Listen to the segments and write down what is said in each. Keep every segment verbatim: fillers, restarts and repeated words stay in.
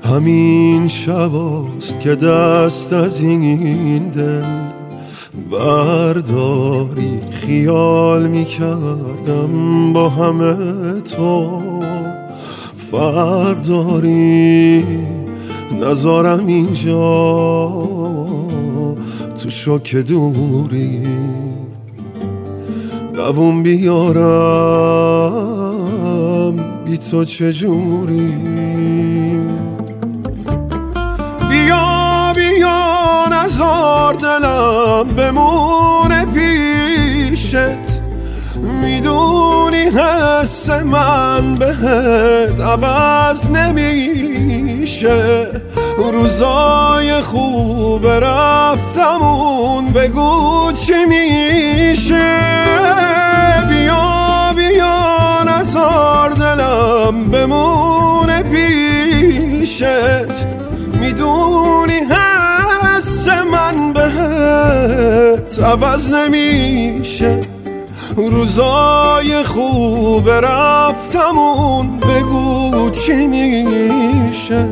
همین شباست که دست از این دل برداری. خیال میکردم با همه تو فرق داری، نذارم اینجا تو شوک دوری دووم بیارم بی تو چجوری. بیا بیا نذار دلم بمونه پیشت، میدونی حس من بهت عوض نمیشه. روزای خوب رفتمون بگو چی میشه. بیا بیا نذار دلم بمونه پیشت، میدونی حس من بهت عوض نمیشه. روزای خوب رفتمون بگو چی میشه.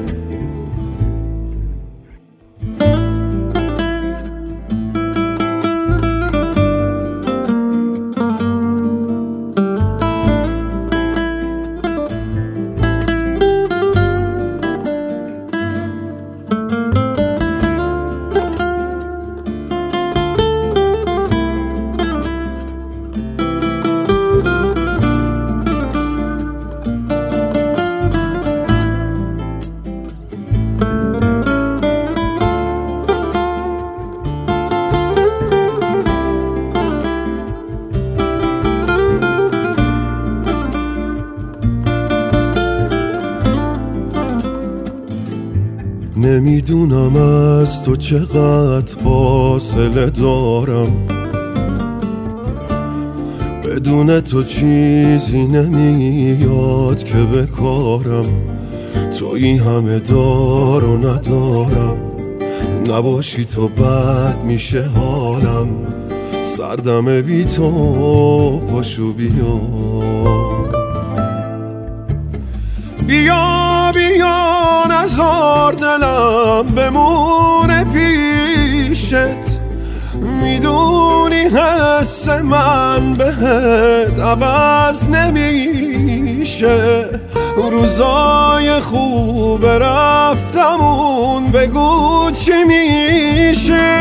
نمیدونم از تو چقدر فاصله دارم، بدون تو چیزی نمیاد که بکارم. تو این همه دار و ندارم، نباشی تو بد میشه حالم. سردم بی تو پاشو بیا. بیا بیا نذار دلم بمونه پیشت، میدونی حس من بهت عوض نمیشه. روزای خوب رفتمون بگو چی میشه.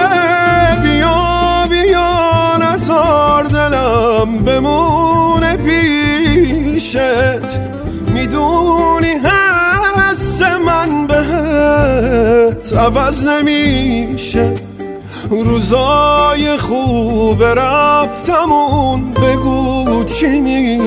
بیا بیا نذار دلم بمونه پیشت، میدونی حس من بهت عوض نمیشه. روزای خوب رفتمون بگو چی میشه.